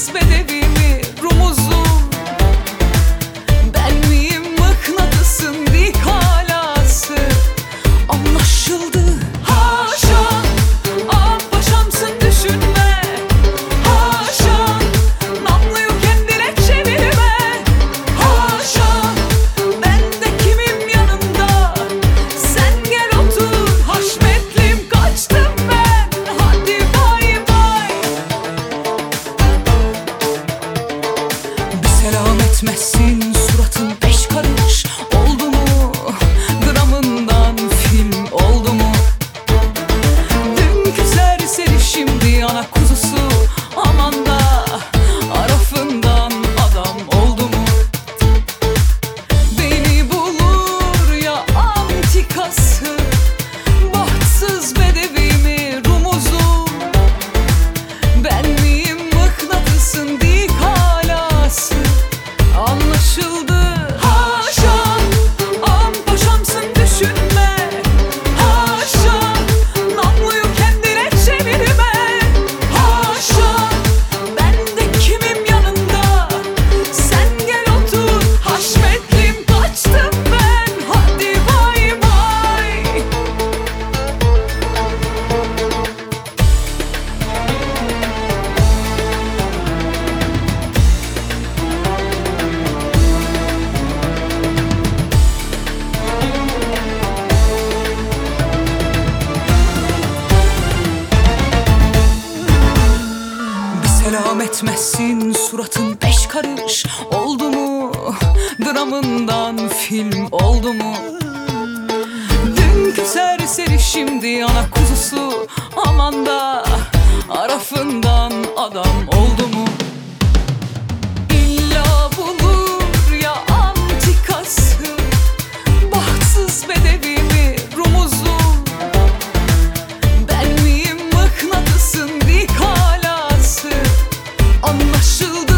Bahtsız bedevi mi rumuzum? Ben miyim mıknatısın dik halası? Anlaşıldı haşa, ağam paşamsın düşünme. Haşa, namluyu kendine çevirme. Haşa, ben de kimim yanında? Sen gel otur haşmetlim, kaçtım ben, hadi bay bay. Bir selam etmezsin suratın beş karış oldu mu? Dramından film oldu mu? Dünkü serseri şimdi ana kuzusu, aman da arafından adam oldu mu? Beni bulur ya antikası, bahtsız bedevi mi rumuzum? Ben miyim mıknatısın dik halası? Anlaşıldı haşa, ağam paşamsın düşünme. Haşa, namluyu kendine çevirme. Haşa, ben de kimim yanında? Sen gel otur haşmetlim, kaçtım ben, hadi bay bay. Bir selam etmezsin suratın beş karış oldu mu? Dramından film oldu mu? Dünkü serseri şimdi ana kuzusu, aman da arafından adam oldu mu? İlla bulur ya antikası, bahtsız bedevi mi rumuzum? Ben miyim mıknatısın dik halası? Anlaşıldı